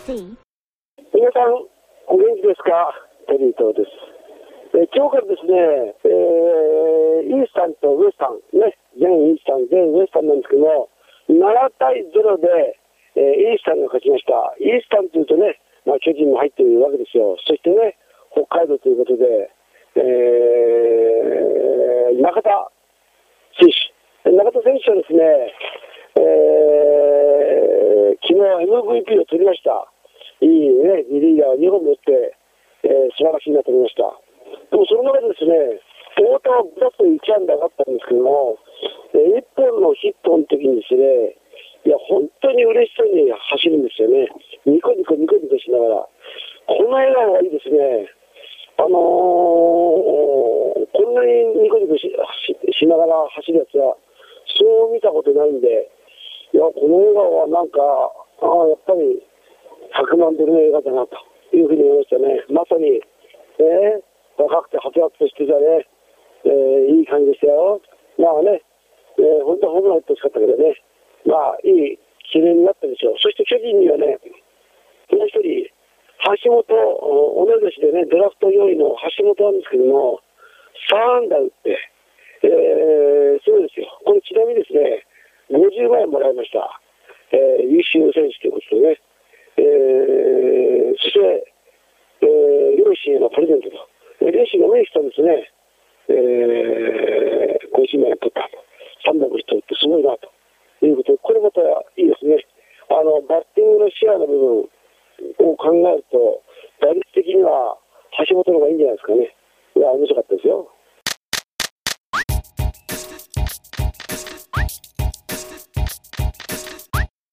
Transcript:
C。 皆さん、お元気ですか？テリー東です。今日からですね、イースタンとウエスタン、ね、全イースタン、全ウエスタンなんですけども、7対0で、イースタンが勝ちました。イースタンというとね、巨人も入っているわけですよ。そしてね、北海道ということで、中田選手。中田選手はですね、昨日 MVP を取りました。いいね、二塁打を2本打って、素晴らしいなと思いました。でもその中でですね、太田は5打数1安打があったんですけども、1本のヒットの時にですね、いや、本当に嬉しそうに走るんですよね。ニコニコニコニコしながら。この笑顔はいいですね。こんなにニコニコしながら走るやつは、そう見たことないんで、いや、この笑顔はなんか、やっぱり、100万ドルの映画だなというふうに思いましたね。まさに、若くてはつらつとしてたね、いい感じでしたよ。まあね、本当はホームラン打ってほしかったけどね、まあいい記念になったでしょう。そして巨人にはね、もう一人、橋本、同い年でね、ドラフト4位の橋本なんですけども、3安打打って、そうですよ。これちなみにですね、50万円もらいました。優秀選手ということでね。そして、両親へのプレゼントと。両親が目にしたんですね。50万円取ったと。3本の人ってすごいなということで、これまたいいですね。バッティングの視野の部分を考える